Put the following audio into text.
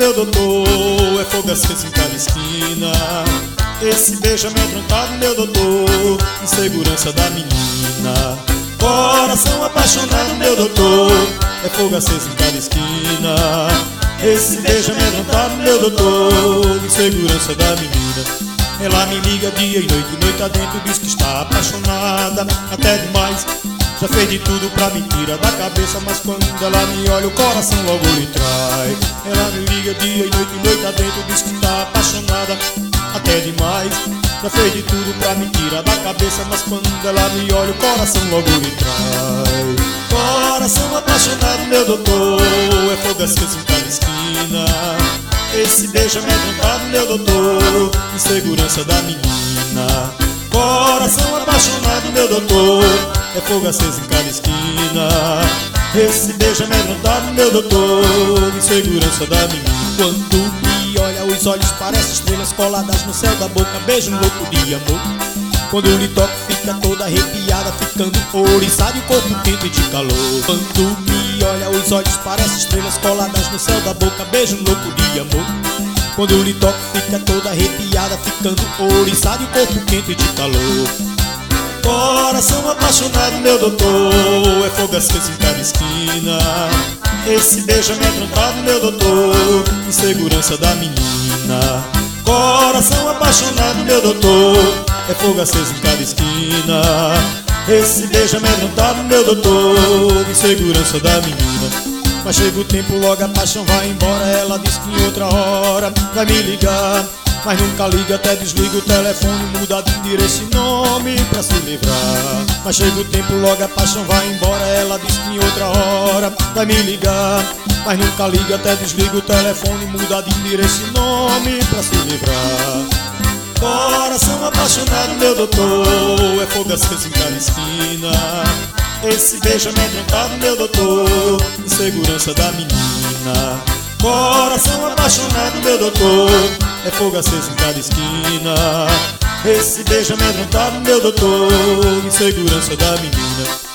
meu doutor, é fogo aceso em cada esquina. Esse beijo amedrontado, meu doutor, insegurança da menina. Coração apaixonado, meu doutor, é fogo aceso em cada esquina. Esse beijo amedrontado, meu doutor, insegurança da menina. Ela me liga dia e noite adentro, diz que está apaixonada, até demais. Já fez de tudo pra me tirar da cabeça, mas quando ela me olha o coração logo lhe trai. Ela me liga dia e noite adentro, diz que está apaixonada, até demais. Já fez de tudo pra me tirar da cabeça, mas quando ela me olha o coração logo lhe trai. Coração apaixonado, meu doutor, é fogo aceso em cada esquina. Esse beijo amedrontado, meu doutor, insegurança da menina. Coração apaixonado, meu doutor, é fogo aceso em cada esquina. Esse beijo amedrontado, meu doutor, insegurança da menina. Quando me olha, os olhos parecem estrelas coladas no céu da boca, beijo louco de amor. Quando eu lhe toco, fica toda arrepiada, ficando ouriçada e o corpo quente de calor. Quando me olha, os olhos parecem estrelas coladas no céu da boca, beijo louco de amor. Quando eu lhe toco, fica toda arrepiada, ficando ouriçada e o corpo quente de calor. Coração apaixonado, meu doutor, é fogo aceso em cada esquina. Esse beijo amedrontado, meu doutor, insegurança da menina. Coração apaixonado, meu doutor, é fogo aceso em cada esquina. Esse beijo amedrontado, meu doutor, insegurança da menina. Mas chega o tempo, logo a paixão vai embora. Ela diz que em outra hora vai me ligar, mas nunca liga, até desliga o telefone, muda de endereço e nome pra se livrar. Mas chega o tempo, logo a paixão vai embora. Ela diz que em outra hora vai me ligar, mas nunca liga, até desliga o telefone, muda de endereço e nome pra se livrar. Coração apaixonado, meu doutor, é fogo aceso em cada esquina. Esse beijo amedrontado, meu doutor, insegurança da menina. Coração apaixonado, meu doutor, é fogo aceso em cada esquina. Esse beijo amedrontado, meu doutor, insegurança da menina.